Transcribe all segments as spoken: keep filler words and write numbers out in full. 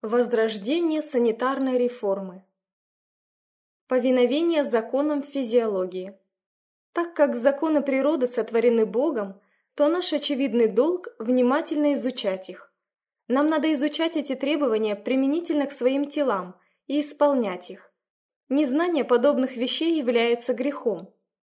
Возрождение санитарной реформы. Повиновение законам физиологии. Так как законы природы сотворены Богом, то наш очевидный долг – внимательно изучать их. Нам надо изучать эти требования применительно к своим телам и исполнять их. Незнание подобных вещей является грехом.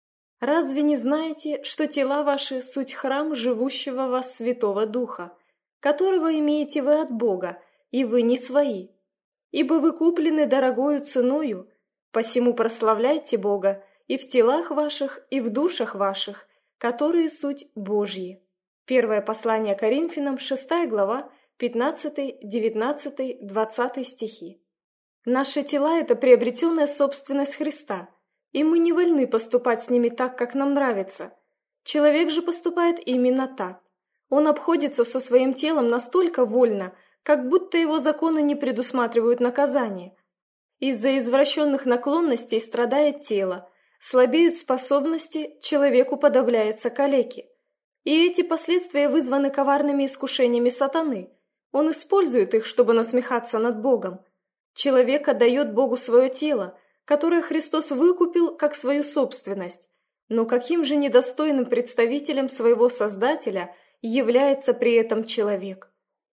Разве не знаете, что тела ваши – суть храм живущего в вас Святого Духа, которого имеете вы от Бога, и вы не свои? Ибо вы куплены дорогою ценою, посему прославляйте Бога и в телах ваших, и в душах ваших, которые суть Божьи. Первое послание Коринфянам, шестая глава, пятнадцатый, девятнадцатый, двадцатый стихи. Наши тела – это приобретенная собственность Христа, и мы не вольны поступать с ними так, как нам нравится. Человек же поступает именно так. Он обходится со своим телом настолько вольно, как будто его законы не предусматривают наказание. Из-за извращенных наклонностей страдает тело, слабеют способности, человек уподобляется калеке. И эти последствия вызваны коварными искушениями сатаны. Он использует их, чтобы насмехаться над Богом. Человек отдает Богу свое тело, которое Христос выкупил как свою собственность. Но каким же недостойным представителем своего Создателя является при этом человек?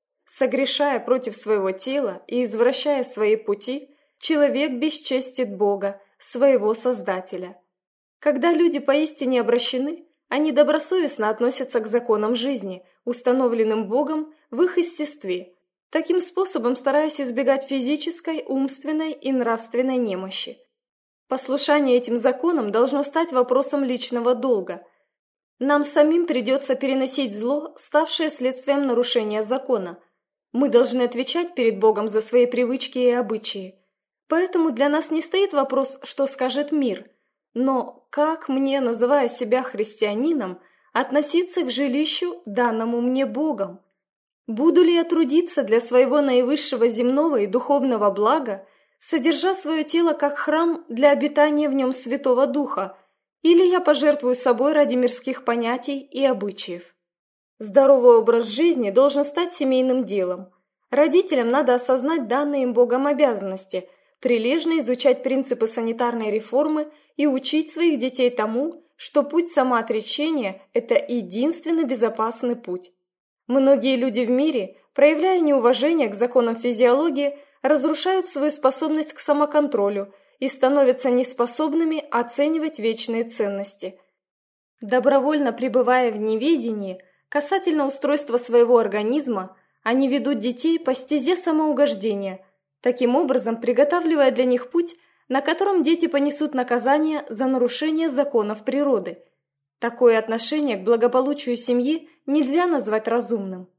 Согрешая против своего тела и извращая свои пути, человек бесчестит Бога, своего Создателя. Когда люди поистине обращены, они добросовестно относятся к законам жизни, установленным Богом в их естестве, таким способом стараясь избегать физической, умственной и нравственной немощи. Послушание этим законам должно стать вопросом личного долга. Нам самим придется переносить зло, ставшее следствием нарушения закона. Мы должны отвечать перед Богом за свои привычки и обычаи. Поэтому для нас не стоит вопрос, что скажет мир, но как мне, называя себя христианином, относиться к жилищу, данному мне Богом? Буду ли я трудиться для своего наивысшего земного и духовного блага, содержа свое тело как храм для обитания в нем Святого Духа, или я пожертвую собой ради мирских понятий и обычаев? Здоровый образ жизни должен стать семейным делом. Родителям надо осознать данные им Богом обязанности, прилежно изучать принципы санитарной реформы и учить своих детей тому, что путь самоотречения – это единственно безопасный путь. Многие люди в мире, проявляя неуважение к законам физиологии, разрушают свою способность к самоконтролю и становятся неспособными оценивать вечные ценности. Добровольно пребывая в неведении касательно устройства своего организма, они ведут детей по стезе самоугождения, таким образом приготавливая для них путь, на котором дети понесут наказание за нарушение законов природы. Такое отношение к благополучию семьи нельзя назвать разумным.